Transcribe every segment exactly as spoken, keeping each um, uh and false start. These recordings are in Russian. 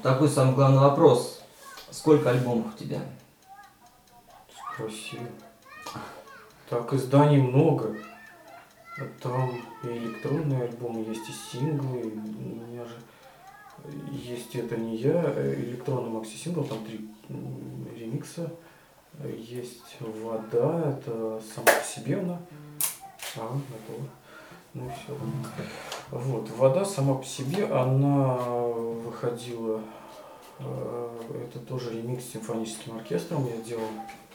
такой самый главный вопрос. Сколько альбомов у тебя? Спроси. Так, изданий много. Там и электронные альбомы, есть и синглы. У меня же есть «Это не я», электронный макси-сингл, там три ремикса. Есть «Вода», это сама по себе она. А, готово. Ну и все. Вот, «Вода» сама по себе, она выходила, это тоже ремикс с симфоническим оркестром я делал.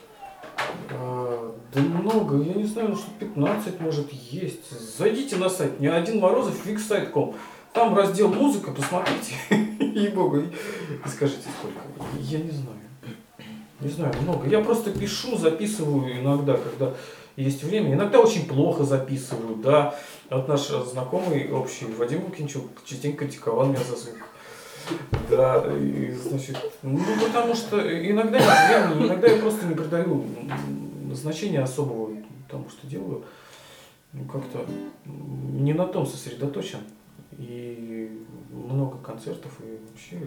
Да много, я не знаю, ну что пятнадцать может есть. Зайдите на сайт не один Морозов фиксайт точка ком. Там раздел музыка, посмотрите, ей-богу, и скажите сколько. Я не знаю. Не знаю, много. Я просто пишу, записываю иногда, когда есть время. Иногда очень плохо записываю, да. Вот наш знакомый общий Вадим Лукинчук частенько критиковал меня за звук. Да, и, значит, ну потому что иногда нет времени, иногда я просто не придаю значения особого тому, что делаю. Ну как-то не на том сосредоточен. И много концертов, и вообще...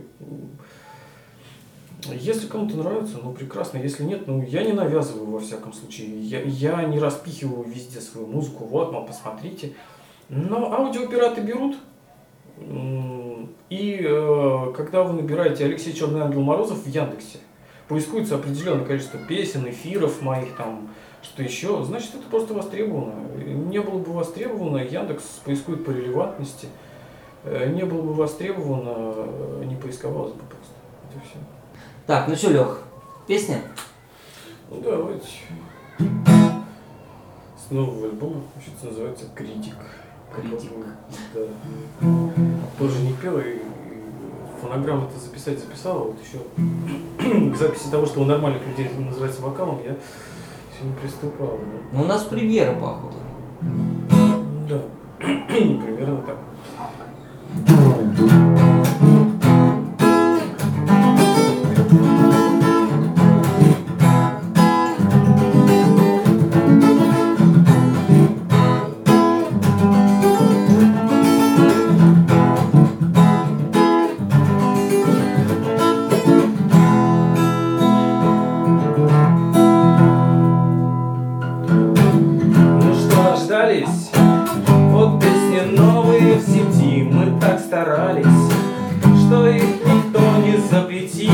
Если кому-то нравится, ну прекрасно. Если нет, ну я не навязываю во всяком случае. Я, я не распихиваю везде свою музыку. Вот, мол, посмотрите. Но аудиопираты берут. И э, когда вы набираете Алексей Черный Ангел Морозов в Яндексе, поискуется определенное количество песен, эфиров моих, там, что еще, значит это просто востребовано. Не было бы востребовано, Яндекс поискует по релевантности. Не было бы востребовано, не поисковалось бы просто. Это все. Так, ну что, Лех, песня? Ну давайте. С нового альбома, вообще-то называется «Критик». Критик. Да. Тоже не пел, и фонограмму-то записать записал, а вот еще к записи того, что у нормальных людей называется вокалом, я еще не приступал. Да. Ну у нас премьера, походу. Да, примерно так. Вот песни новые в сети, мы так старались, что их никто не запретит.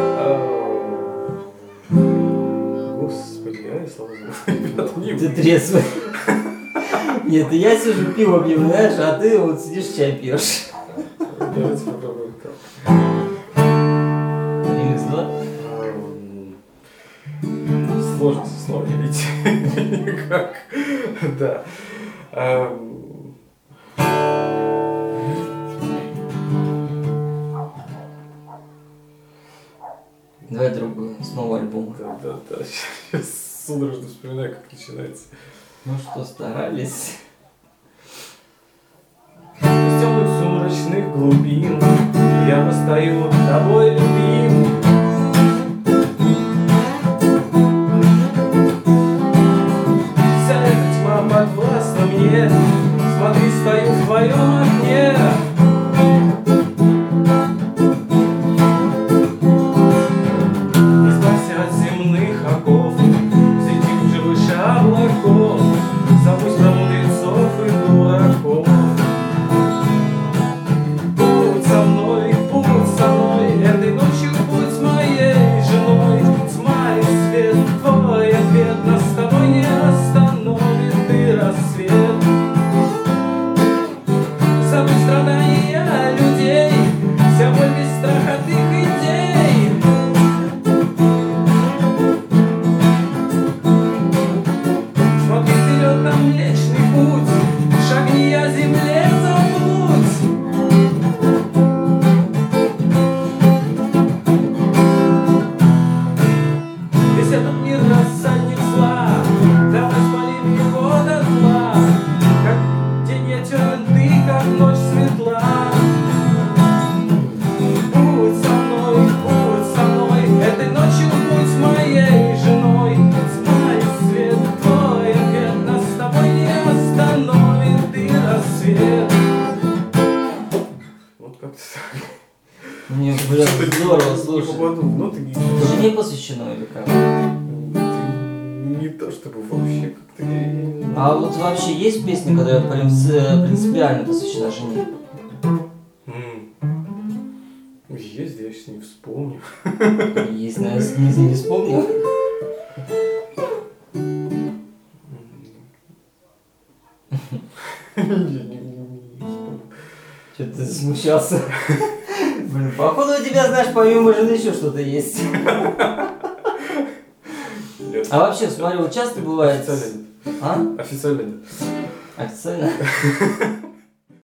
Господи, а я слава богу, ребята, не Ты трезвый. Нет, я сижу, пиво пью, знаешь, а ты вот сидишь, чай пьешь. Давайте попробуем так. Ремикс два? Сложно со словами ведь. Никак. Да. Давай другую, с нового альбома. Да, да, да. Сейчас судорожно вспоминаю, как начинается. Ну что, старались. Из темных сумрачных глубин я восстаю тобой любим. Вся эта тьма подвластна мне. Смотри, стою в твоем окне. Избавься от земных оков, взлети уже выше облаков. Забудь про мудрецов и дураков. Будь со мной, будь со мной. Мне, блин, Что-то здорово, не слушай. попаду в ноты. Жене посвящено или как? Не то чтобы вообще как-то. я- А вот вообще есть песня, которая принци- принципиально посвящена жене? М. Есть, я сейчас не вспомню. Есть, наверное, не, не вспомнил. Я не- не- не вспомню. Что ты смущался? Блин, походу у тебя, знаешь, помимо жены еще что-то есть. Нет. А вообще, смотри, вот часто бывает... Официально нет. А? Официально нет. Официально?